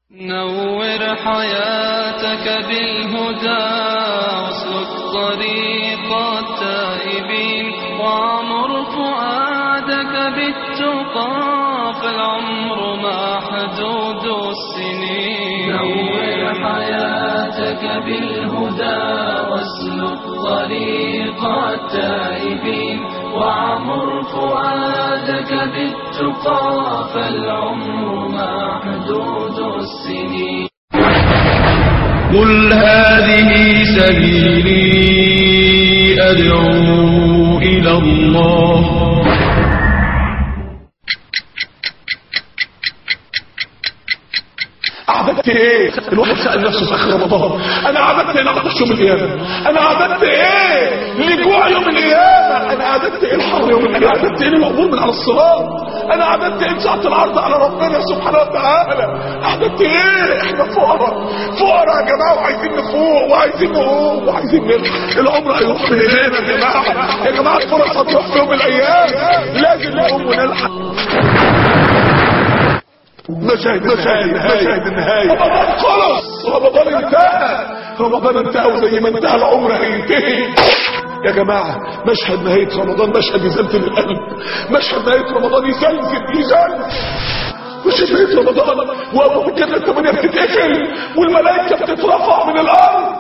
نور حياتك بالهدى واسلك طريق التائبين وعمر فؤادك بالتقى فالعمر محدود السنين. نور حياتك بالهدى واسلك طريق التائبين وعمر فؤادك بالتقى فالعمر محدود السنين. قل هذه سبيلي أدعو إلى الله. عبدت ايه؟ الواحد سأل نفسه في اخر رمضان، انا عبدت ايه لعطش يوم القيامة؟ انا عبدت ايه لجوع يوم القيامة؟ انا عبدت ايه الحر يوم القيامة؟ انا عبدت ايه العبور من على الصراط؟ انا عبدت ايه ساعة العرض على ربنا سبحانه وتعالى؟ عبدت ايه؟ احنا فقراء فقراء يا جماعة، وعايزين نفوق وعايزين نقوم وعايزين نلحق. العمر هيروح من ايدينا يا جماعة، يا جماعة الفرص هتروح في يوم من الايام، لازم نقوم ونلحق. مشاهد النهاية. رمضان خلص، رمضان انتهى وزي ما انتهى العمر هينتهي يا جماعة. مشهد نهاية رمضان مشهد يزلزل القلب، مشهد نهاية رمضان يزلزل. مشهد نهاية رمضان وابواب الجنة 8 بتتقفل والملائكة بتترفع من الارض